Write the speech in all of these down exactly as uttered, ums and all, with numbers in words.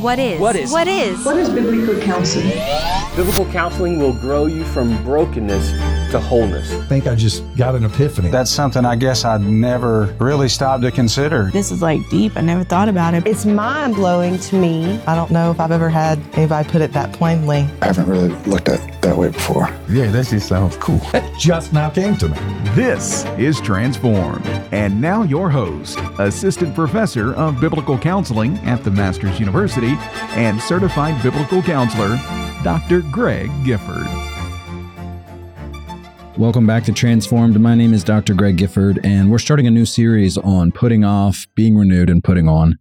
What is? What is? What is? What is biblical counseling? Biblical counseling will grow you from brokenness to wholeness. I think I just got an epiphany. That's something I guess I'd never really stopped to consider. This is like deep. I never thought about it. It's mind-blowing to me. I don't know if I've ever had anybody put it that plainly. I haven't really looked at it that way before. Yeah, that just sounds cool. That just now came to me. This is Transformed. And now your host, Assistant Professor of Biblical Counseling at the Masters University and Certified Biblical Counselor, Doctor Greg Gifford. Welcome back to Transformed. My name is Doctor Greg Gifford, and we're starting a new series on putting off, being renewed, and putting on.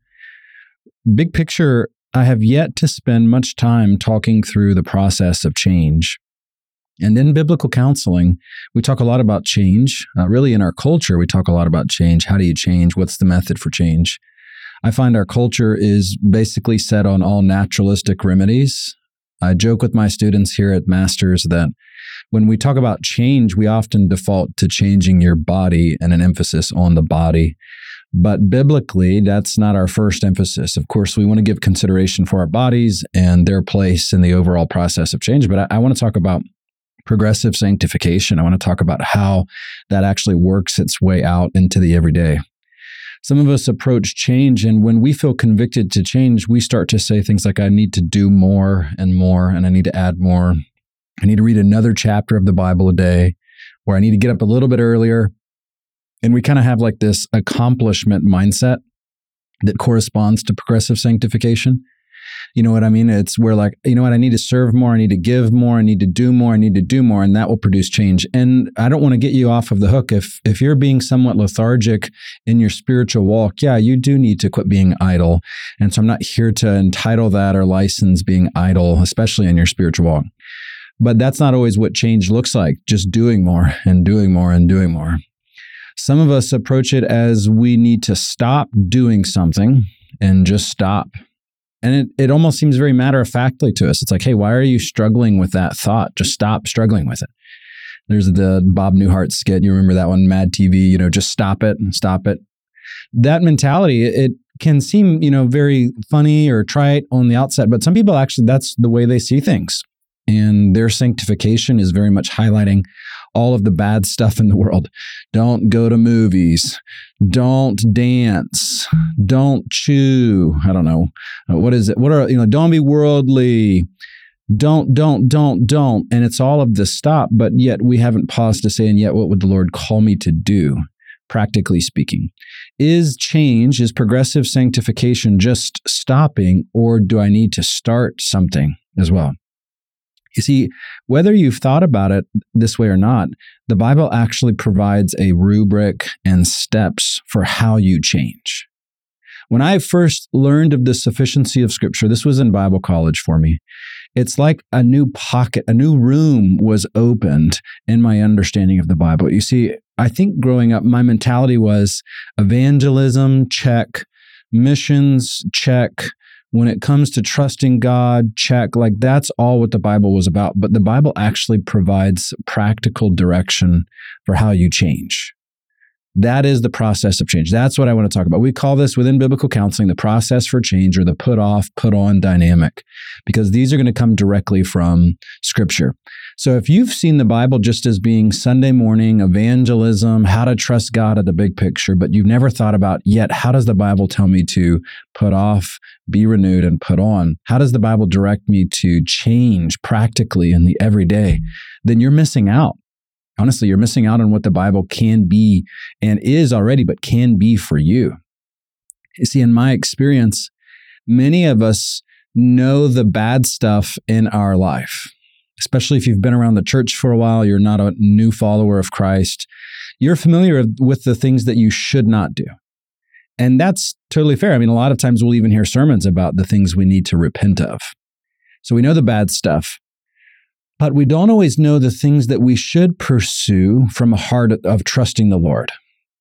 Big picture, I have yet to spend much time talking through the process of change. And in biblical counseling, we talk a lot about change. Uh, really, in our culture, we talk a lot about change. How do you change? What's the method for change? I find our culture is basically set on all naturalistic remedies. I joke with my students here at Masters that when we talk about change, we often default to changing your body and an emphasis on the body. But biblically, that's not our first emphasis. Of course, we want to give consideration for our bodies and their place in the overall process of change. But I, I want to talk about progressive sanctification. I want to talk about how that actually works its way out into the everyday. Some of us approach change, and when we feel convicted to change, we start to say things like, I need to do more and more, and I need to add more. I need to read another chapter of the Bible a day, or I need to get up a little bit earlier. And we kind of have like this accomplishment mindset that corresponds to progressive sanctification. You know what I mean? It's where like, you know what, I need to serve more, I need to give more, I need to do more, I need to do more, and that will produce change. And I don't want to get you off of the hook. If if you're being somewhat lethargic in your spiritual walk, yeah, you do need to quit being idle. And so I'm not here to entitle that or license being idle, especially in your spiritual walk. But that's not always what change looks like, just doing more and doing more and doing more. Some of us approach it as we need to stop doing something and just stop. And it, it almost seems very matter-of-factly to us. It's like, hey, why are you struggling with that thought? Just stop struggling with it. There's the Bob Newhart skit. You remember that one, Mad T V, you know, just stop it, stop it. That mentality, it can seem, you know, very funny or trite on the outset, but some people actually, that's the way they see things. And their sanctification is very much highlighting all of the bad stuff in the world. Don't go to movies. Don't dance. Don't chew. I don't know. What is it? What are, you know, don't be worldly. Don't, don't, don't, don't. And it's all of this stop, but yet we haven't paused to say, and yet what would the Lord call me to do, practically speaking? Is change, is progressive sanctification just stopping, or do I need to start something as well? You see, whether you've thought about it this way or not, the Bible actually provides a rubric and steps for how you change. When I first learned of the sufficiency of Scripture, this was in Bible college for me, it's like a new pocket, a new room was opened in my understanding of the Bible. You see, I think growing up, my mentality was evangelism, check, missions, check. When it comes to trusting God, check, like that's all what the Bible was about. But the Bible actually provides practical direction for how you change. That is the process of change. That's what I want to talk about. We call this within biblical counseling the process for change, or the put off, put on dynamic, because these are going to come directly from Scripture. So if you've seen the Bible just as being Sunday morning evangelism, how to trust God at the big picture, but you've never thought about yet, how does the Bible tell me to put off, be renewed, and put on? How does the Bible direct me to change practically in the everyday? Then you're missing out. Honestly, you're missing out on what the Bible can be and is already, but can be for you. You see, in my experience, many of us know the bad stuff in our life, especially if you've been around the church for a while, you're not a new follower of Christ. You're familiar with the things that you should not do. And that's totally fair. I mean, a lot of times we'll even hear sermons about the things we need to repent of. So we know the bad stuff. But we don't always know the things that we should pursue from a heart of trusting the Lord.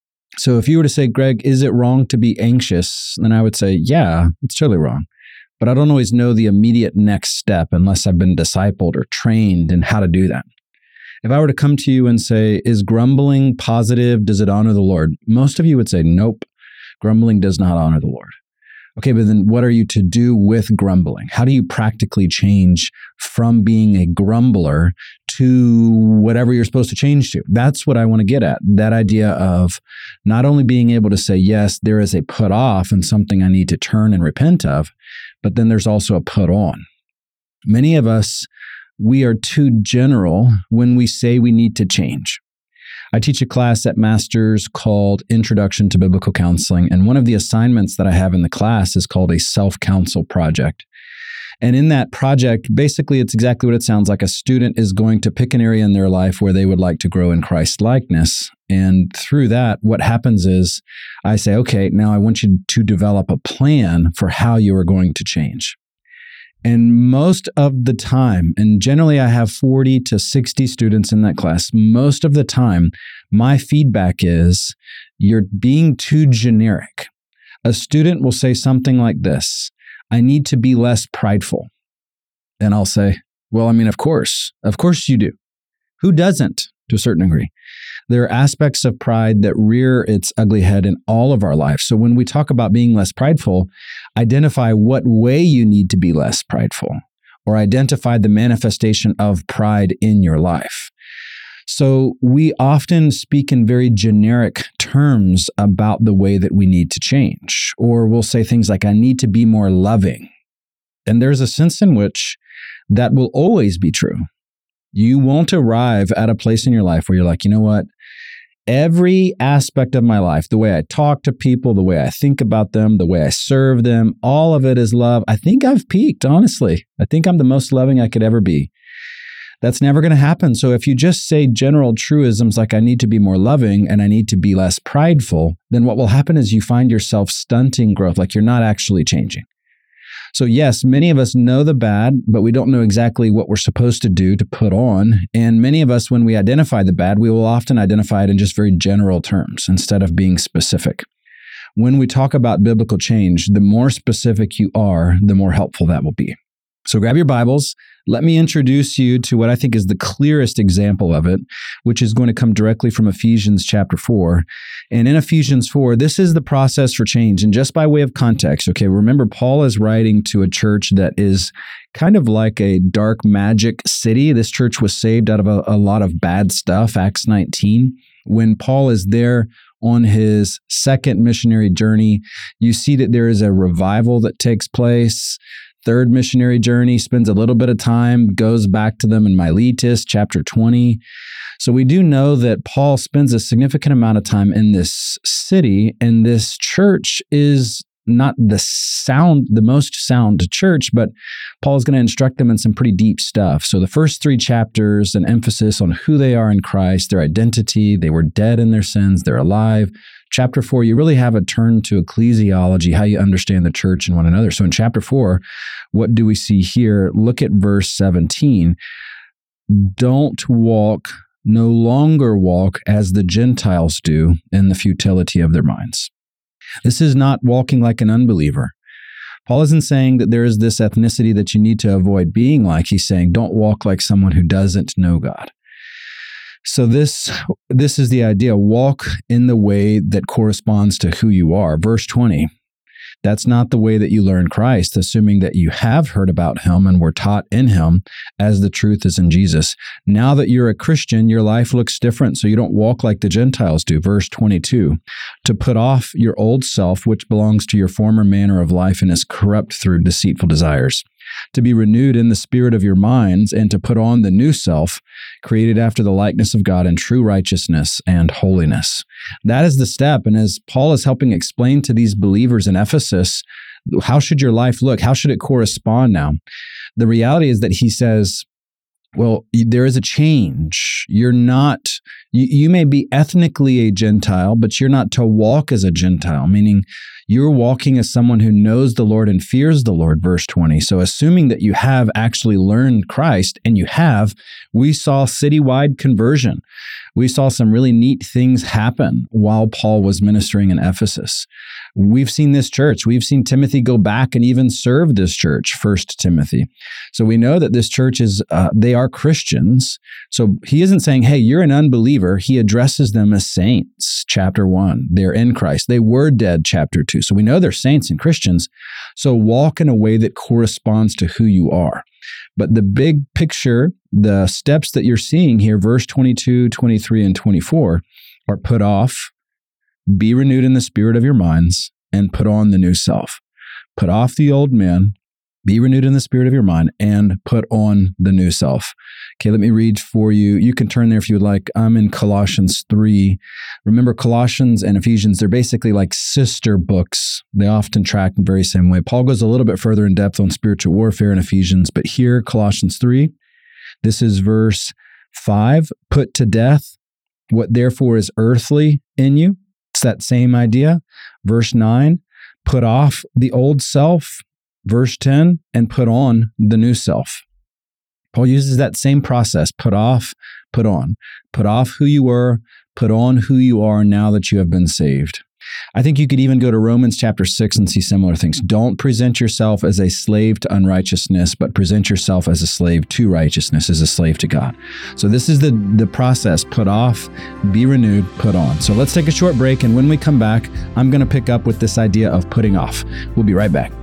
So if you were to say, Greg, is it wrong to be anxious? Then I would say, yeah, it's totally wrong. But I don't always know the immediate next step unless I've been discipled or trained in how to do that. If I were to come to you and say, is grumbling positive? Does it honor the Lord? Most of you would say, nope, grumbling does not honor the Lord. Okay, but then what are you to do with grumbling? How do you practically change from being a grumbler to whatever you're supposed to change to? That's what I want to get at. That idea of not only being able to say, yes, there is a put off and something I need to turn and repent of, but then there's also a put on. Many of us, we are too general when we say we need to change. I teach a class at Masters called Introduction to Biblical Counseling, and one of the assignments that I have in the class is called a self-counsel project. And in that project, basically, it's exactly what it sounds like. A student is going to pick an area in their life where they would like to grow in Christ-likeness. And through that, what happens is I say, okay, now I want you to develop a plan for how you are going to change. And most of the time, and generally I have forty to sixty students in that class, most of the time, my feedback is you're being too generic. A student will say something like this, I need to be less prideful. And I'll say, well, I mean, of course, of course you do. Who doesn't, to a certain degree? There are aspects of pride that rear its ugly head in all of our lives. So when we talk about being less prideful, identify what way you need to be less prideful, or identify the manifestation of pride in your life. So we often speak in very generic terms about the way that we need to change, or we'll say things like, I need to be more loving. And there's a sense in which that will always be true. You won't arrive at a place in your life where you're like, you know what? Every aspect of my life, the way I talk to people, the way I think about them, the way I serve them, all of it is love. I think I've peaked, honestly. I think I'm the most loving I could ever be. That's never going to happen. So if you just say general truisms like I need to be more loving and I need to be less prideful, then what will happen is you find yourself stunting growth, like you're not actually changing. So yes, many of us know the bad, but we don't know exactly what we're supposed to do to put on. And many of us, when we identify the bad, we will often identify it in just very general terms instead of being specific. When we talk about biblical change, the more specific you are, the more helpful that will be. So grab your Bibles. Let me introduce you to what I think is the clearest example of it, which is going to come directly from Ephesians chapter four. And in Ephesians four, this is the process for change. And just by way of context, okay, remember Paul is writing to a church that is kind of like a dark magic city. This church was saved out of a, a lot of bad stuff, Acts nineteen. When Paul is there on his second missionary journey, you see that there is a revival that takes place. Third missionary journey, spends a little bit of time, goes back to them in Miletus, chapter twenty. So we do know that Paul spends a significant amount of time in this city, and this church is not the sound, the most sound church, but Paul is going to instruct them in some pretty deep stuff. So the first three chapters, an emphasis on who they are in Christ, their identity, they were dead in their sins, they're alive. Chapter four, you really have a turn to ecclesiology, how you understand the church and one another. So in chapter four, what do we see here? Look at verse seventeen. Don't walk, no longer walk as the Gentiles do in the futility of their minds. This is not walking like an unbeliever. Paul isn't saying that there is this ethnicity that you need to avoid being like. He's saying don't walk like someone who doesn't know God. So this, this is the idea. Walk in the way that corresponds to who you are. Verse twenty, that's not the way that you learn Christ, assuming that you have heard about him and were taught in him as the truth is in Jesus. Now that you're a Christian, your life looks different, so you don't walk like the Gentiles do. Verse twenty-two, to put off your old self, which belongs to your former manner of life and is corrupt through deceitful desires. To be renewed in the spirit of your minds, and to put on the new self, created after the likeness of God in true righteousness and holiness. That is the step. And as Paul is helping explain to these believers in Ephesus, how should your life look? How should it correspond now? The reality is that he says, well, there is a change. You're not, you, you may be ethnically a Gentile, but you're not to walk as a Gentile, meaning you're walking as someone who knows the Lord and fears the Lord, verse twenty. So assuming that you have actually learned Christ, and you have, we saw citywide conversion. We saw some really neat things happen while Paul was ministering in Ephesus. We've seen this church. We've seen Timothy go back and even serve this church, First Timothy. So we know that this church is, uh, they are Christians. So he isn't saying, hey, you're an unbeliever. He addresses them as saints, chapter one. They're in Christ. They were dead, chapter two. So we know they're saints and Christians. So walk in a way that corresponds to who you are. But the big picture, the steps that you're seeing here, verse twenty-two, twenty-three, and twenty-four, are put off, be renewed in the spirit of your minds, and put on the new self. Put off the old man, be renewed in the spirit of your mind, and put on the new self. Okay, let me read for you. You can turn there if you would like. I'm in Colossians three. Remember, Colossians and Ephesians, they're basically like sister books. They often track in the very same way. Paul goes a little bit further in depth on spiritual warfare in Ephesians, but here, Colossians three, this is verse five. Put to death what therefore is earthly in you. It's that same idea. Verse nine, put off the old self. Verse ten, and put on the new self. Paul uses that same process, put off, put on. Put off who you were, put on who you are now that you have been saved. I think you could even go to Romans chapter six and see similar things. Don't present yourself as a slave to unrighteousness, but present yourself as a slave to righteousness, as a slave to God. So this is the, the process, put off, be renewed, put on. So let's take a short break, and when we come back, I'm going to pick up with this idea of putting off. We'll be right back.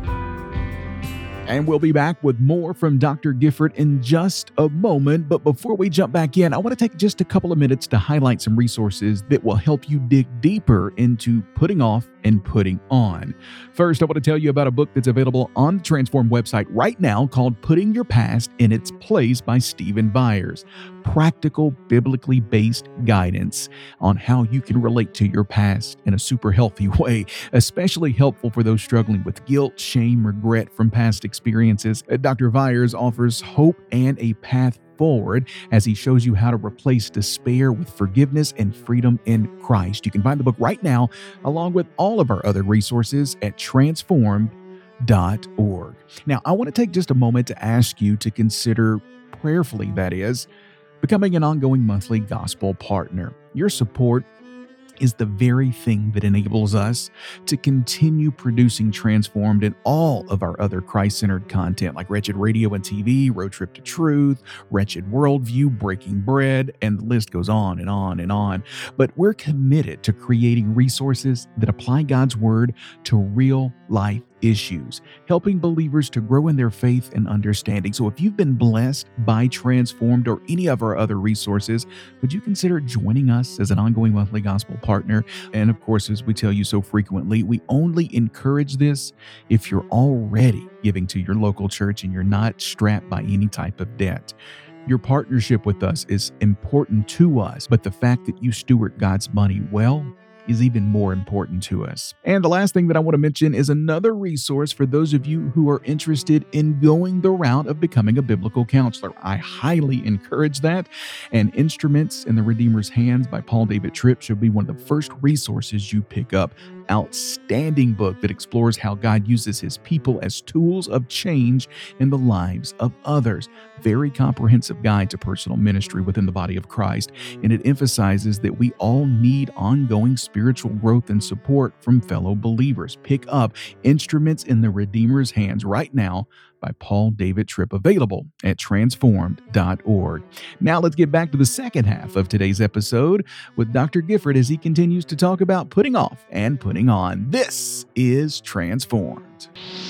And we'll be back with more from Doctor Gifford in just a moment. But before we jump back in, I want to take just a couple of minutes to highlight some resources that will help you dig deeper into putting off and putting on. First, I want to tell you about a book that's available on the Transform website right now called Putting Your Past in Its Place by Stephen Byers. Practical, biblically based guidance on how you can relate to your past in a super healthy way, especially helpful for those struggling with guilt, shame, regret from past experiences. Doctor Byers offers hope and a path forward as he shows you how to replace despair with forgiveness and freedom in Christ. You can find the book right now, along with all of our other resources at transformed dot org. Now, I want to take just a moment to ask you to consider prayerfully, that is, becoming an ongoing monthly gospel partner. Your support is the very thing that enables us to continue producing Transformed and all of our other Christ-centered content like Wretched Radio and T V, Road Trip to Truth, Wretched Worldview, Breaking Bread, and the list goes on and on and on. But we're committed to creating resources that apply God's Word to real life issues, helping believers to grow in their faith and understanding. So if you've been blessed by Transformed or any of our other resources, would you consider joining us as an ongoing monthly gospel partner? And of course, as we tell you so frequently, we only encourage this if you're already giving to your local church and you're not strapped by any type of debt. Your partnership with us is important to us, but the fact that you steward God's money well is even more important to us. And the last thing that I want to mention is another resource for those of you who are interested in going the route of becoming a biblical counselor. I highly encourage that. And Instruments in the Redeemer's Hands by Paul David Tripp should be one of the first resources you pick up. Outstanding book that explores how God uses his people as tools of change in the lives of others. Very comprehensive guide to personal ministry within the body of Christ. And it emphasizes that we all need ongoing spiritual growth and support from fellow believers. Pick up Instruments in the Redeemer's Hands right now by Paul David Tripp, available at transformed dot org. Now let's get back to the second half of today's episode with Doctor Gifford as he continues to talk about putting off and putting on. This is Transformed.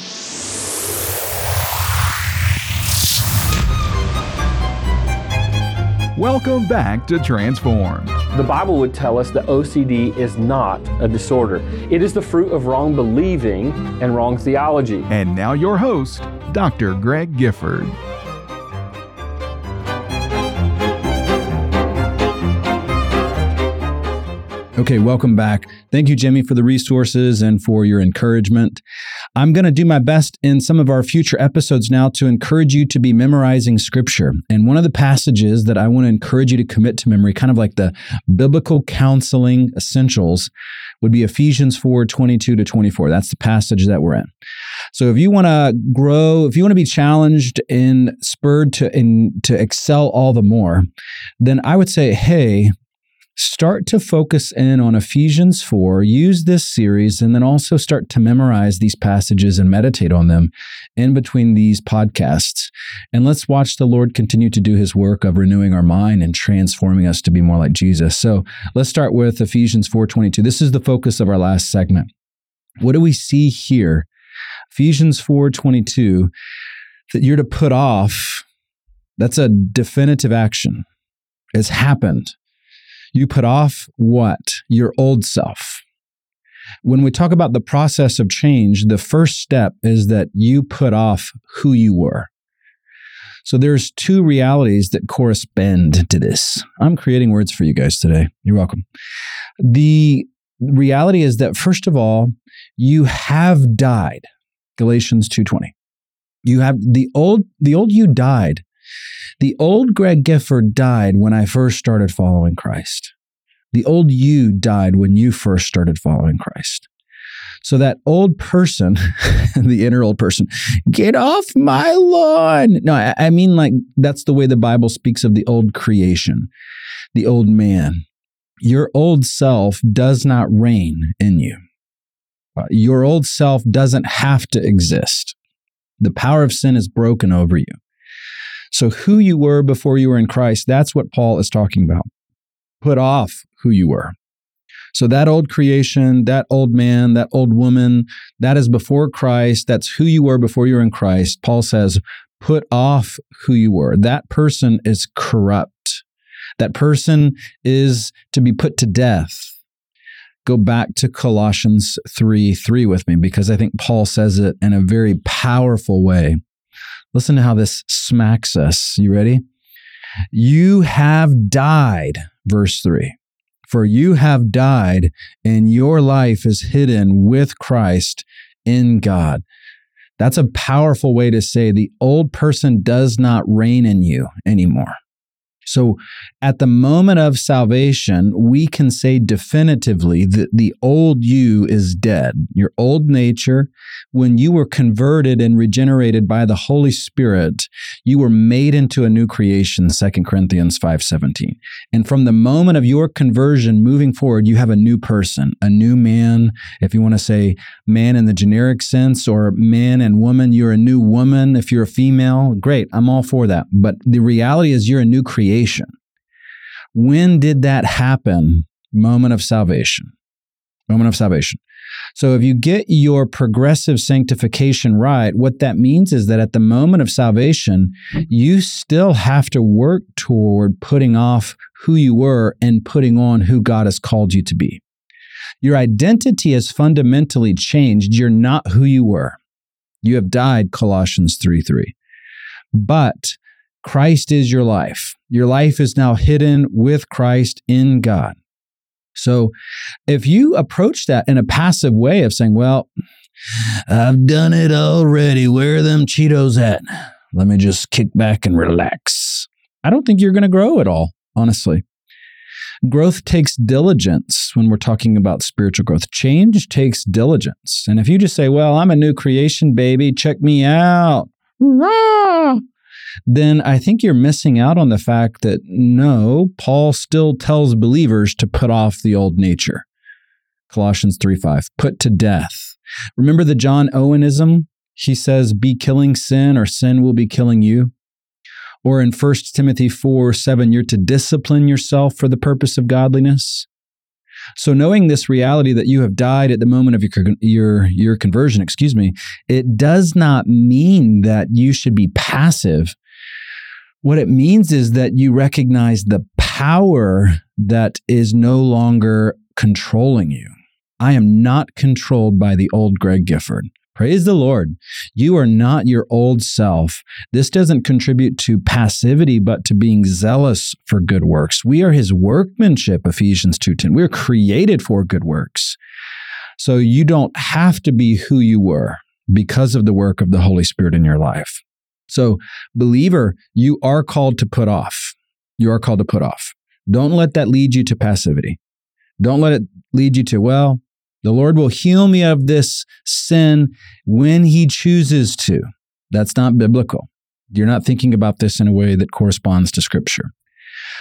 Welcome back to Transformed. The Bible would tell us that O C D is not a disorder. It is the fruit of wrong believing and wrong theology. And now your host, Doctor Greg Gifford. Okay, welcome back. Thank you, Jimmy, for the resources and for your encouragement. I'm going to do my best in some of our future episodes now to encourage you to be memorizing Scripture. And one of the passages that I want to encourage you to commit to memory, kind of like the biblical counseling essentials, would be Ephesians four, twenty-two to twenty-four. That's the passage that we're in. So if you want to grow, if you want to be challenged and spurred to, in, to excel all the more, then I would say, hey, start to focus in on Ephesians four, use this series, and then also start to memorize these passages and meditate on them in between these podcasts. And let's watch the Lord continue to do his work of renewing our mind and transforming us to be more like Jesus. So let's start with Ephesians four twenty-two. This is the focus of our last segment. What do we see here? Ephesians four twenty-two, that you're to put off. That's a definitive action. It's happened. You put off what? Your old self. When we talk about the process of change, the first step is that you put off who you were. So there's two realities that correspond to this. I'm creating words for you guys today. You're welcome. The reality is that, first of all, you have died. Galatians two twenty. You have the old, the old you died. The old Greg Gifford died when I first started following Christ. The old you died when you first started following Christ. So that old person, the inner old person, get off my lawn. No, I, I mean like that's the way the Bible speaks of the old creation, the old man. Your old self does not reign in you. Your old self doesn't have to exist. The power of sin is broken over you. So who you were before you were in Christ, that's what Paul is talking about. Put off who you were. So that old creation, that old man, that old woman, that is before Christ. That's who you were before you were in Christ. Paul says, put off who you were. That person is corrupt. That person is to be put to death. Go back to Colossians three three with me, because I think Paul says it in a very powerful way. Listen to how this smacks us. You ready? You have died, verse three. For you have died, and your life is hidden with Christ in God. That's a powerful way to say the old person does not reign in you anymore. So at the moment of salvation, we can say definitively that the old you is dead. Your old nature, when you were converted and regenerated by the Holy Spirit, you were made into a new creation, Second Corinthians five seventeen. And from the moment of your conversion moving forward, you have a new person, a new man. If you want to say man in the generic sense, or man and woman, you're a new woman. If you're a female, great, I'm all for that. But the reality is you're a new creation. When did that happen? Moment of salvation. Moment of salvation. So if you get your progressive sanctification right, what that means is that at the moment of salvation, you still have to work toward putting off who you were and putting on who God has called you to be. Your identity has fundamentally changed. You're not who you were. You have died, Colossians three three. But Christ is your life. Your life is now hidden with Christ in God. So if you approach that in a passive way of saying, well, I've done it already. Where are them Cheetos at? Let me just kick back and relax. I don't think you're going to grow at all, honestly. Growth takes diligence when we're talking about spiritual growth. Change takes diligence. And if you just say, well, I'm a new creation, baby, check me out, then I think you're missing out on the fact that, no, Paul still tells believers to put off the old nature. Colossians three five, put to death. Remember the John Owenism? He says, be killing sin or sin will be killing you. Or in First Timothy four seven, you're to discipline yourself for the purpose of godliness. So knowing this reality that you have died at the moment of your, your, your conversion, excuse me, it does not mean that you should be passive. What it means is that you recognize the power that is no longer controlling you. I am not controlled by the old Greg Gifford. Praise the Lord. You are not your old self. This doesn't contribute to passivity, but to being zealous for good works. We are his workmanship, Ephesians two ten. We're created for good works. So you don't have to be who you were because of the work of the Holy Spirit in your life. So, believer, you are called to put off. You are called to put off. Don't let that lead you to passivity. Don't let it lead you to, well, the Lord will heal me of this sin when he chooses to. That's not biblical. You're not thinking about this in a way that corresponds to Scripture.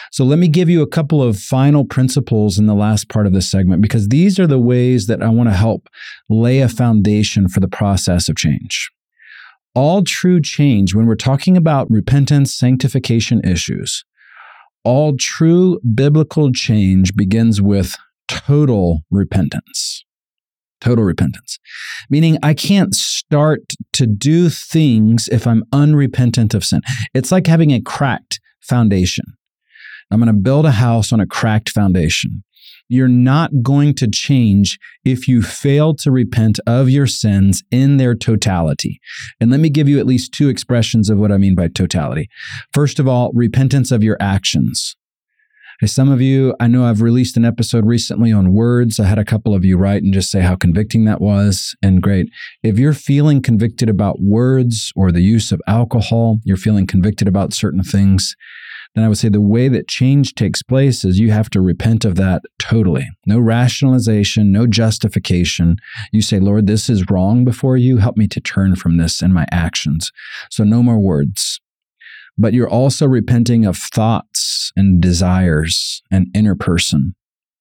So let me give you a couple of final principles in the last part of this segment, because these are the ways that I want to help lay a foundation for the process of change. All true change, when we're talking about repentance, sanctification issues, all true biblical change begins with total repentance. Total repentance. Meaning I can't start to do things if I'm unrepentant of sin. It's like having a cracked foundation. I'm going to build a house on a cracked foundation. You're not going to change if you fail to repent of your sins in their totality. And let me give you at least two expressions of what I mean by totality. First of all, repentance of your actions. Hey, some of you, I know I've released an episode recently on words. I had a couple of you write and just say how convicting that was. And great. If you're feeling convicted about words or the use of alcohol, you're feeling convicted about certain things, then I would say the way that change takes place is you have to repent of that totally. No rationalization, no justification. You say, Lord, this is wrong before you. Help me to turn from this in my actions. So no more words. But you're also repenting of thoughts and desires and inner person.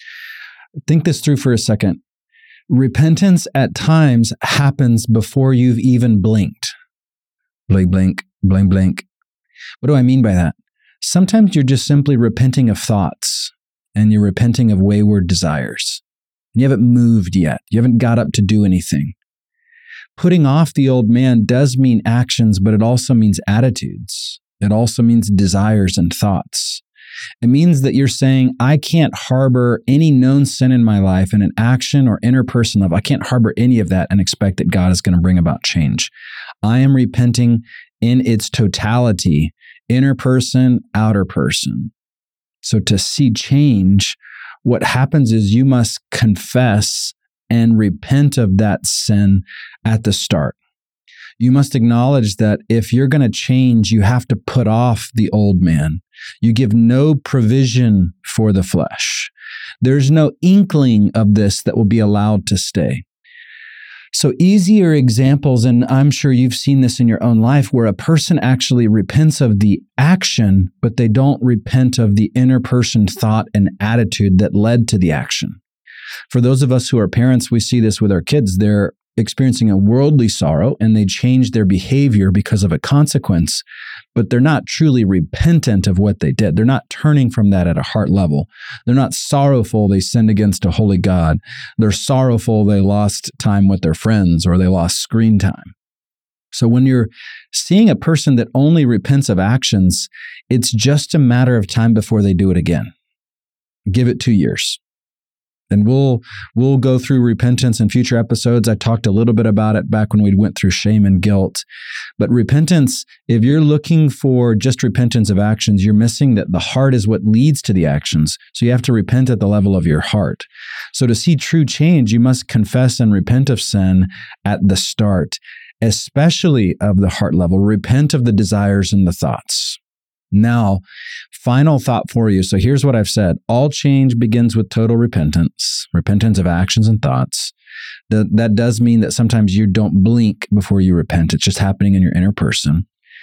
Think this through for a second. Repentance at times happens before you've even blinked. Blink, blink, blink, blink. What do I mean by that? Sometimes you're just simply repenting of thoughts and you're repenting of wayward desires. You haven't moved yet. You haven't got up to do anything. Putting off the old man does mean actions, but it also means attitudes. It also means desires and thoughts. It means that you're saying, I can't harbor any known sin in my life in an action or interpersonal level. I can't harbor any of that and expect that God is going to bring about change. I am repenting in its totality, inner person, outer person. So to see change, what happens is you must confess and repent of that sin at the start. You must acknowledge that if you're going to change, you have to put off the old man. You give no provision for the flesh. There's no inkling of this that will be allowed to stay. So easier examples, and I'm sure you've seen this in your own life, where a person actually repents of the action, but they don't repent of the inner person thought and attitude that led to the action. For those of us who are parents, we see this with our kids. They're experiencing a worldly sorrow and they change their behavior because of a consequence, but they're not truly repentant of what they did. They're not turning from that at a heart level. They're not sorrowful they sinned against a holy God. They're sorrowful they lost time with their friends or they lost screen time. So when you're seeing a person that only repents of actions, it's just a matter of time before they do it again. Give it two years. And we'll we'll go through repentance in future episodes. I talked a little bit about it back when we went through shame and guilt. But repentance, if you're looking for just repentance of actions, you're missing that the heart is what leads to the actions. So you have to repent at the level of your heart. So to see true change, you must confess and repent of sin at the start, especially of the heart level. Repent of the desires and the thoughts. Now, final thought for you. So here's what I've said. All change begins with total repentance, repentance of actions and thoughts. That, that does mean that sometimes you don't blink before you repent. It's just happening in your inner person.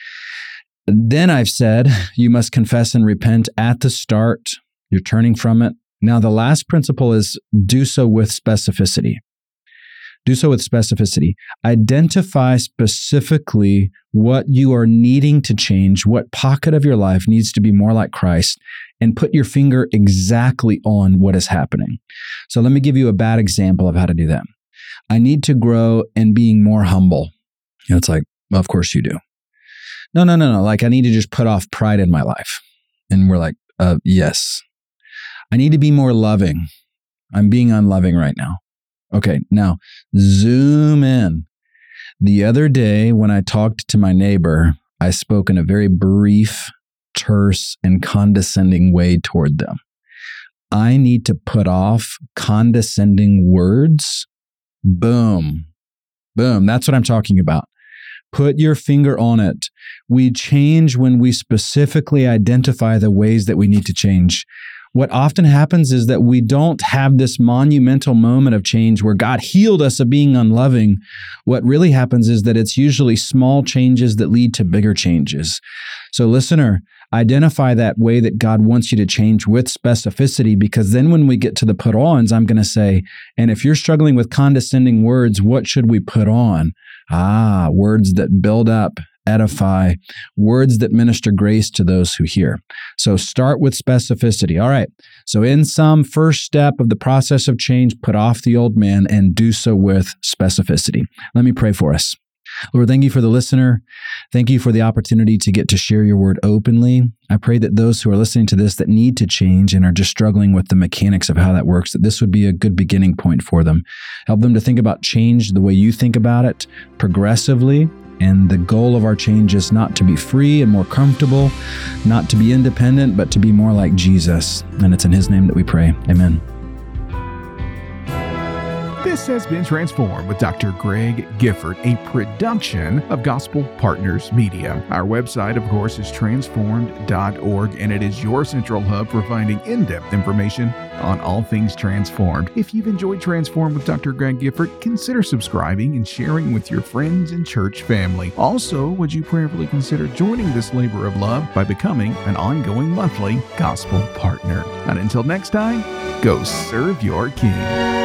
Then I've said you must confess and repent at the start. You're turning from it. Now, the last principle is do so with specificity. Do so with specificity. Identify specifically what you are needing to change, what pocket of your life needs to be more like Christ, and put your finger exactly on what is happening. So let me give you a bad example of how to do that. I need to grow in being more humble. You know, it's like, well, of course you do. No, no, no, no. Like I need to just put off pride in my life. And we're like, uh, yes. I need to be more loving. I'm being unloving right now. Okay, now zoom in. The other day when I talked to my neighbor, I spoke in a very brief, terse, and condescending way toward them. I need to put off condescending words. Boom. Boom. That's what I'm talking about. Put your finger on it. We change when we specifically identify the ways that we need to change. What often happens is that we don't have this monumental moment of change where God healed us of being unloving. What really happens is that it's usually small changes that lead to bigger changes. So listener, identify that way that God wants you to change with specificity, because then when we get to the put-ons, I'm going to say, and if you're struggling with condescending words, what should we put on? Ah, words that build up, edify, words that minister grace to those who hear. So start with specificity. All right. So in sum, first step of the process of change, put off the old man and do so with specificity. Let me pray for us. Lord, thank you for the listener. Thank you for the opportunity to get to share your word openly. I pray that those who are listening to this that need to change and are just struggling with the mechanics of how that works, that this would be a good beginning point for them. Help them to think about change the way you think about it, progressively. And the goal of our change is not to be free and more comfortable, not to be independent, but to be more like Jesus. And it's in his name that we pray. Amen. This has been Transformed with Doctor Greg Gifford, a production of Gospel Partners Media. Our website, of course, is transformed dot org, and it is your central hub for finding in-depth information on all things Transformed. If you've enjoyed Transformed with Doctor Greg Gifford, consider subscribing and sharing with your friends and church family. Also, would you prayerfully consider joining this labor of love by becoming an ongoing monthly Gospel Partner? And until next time, go serve your King.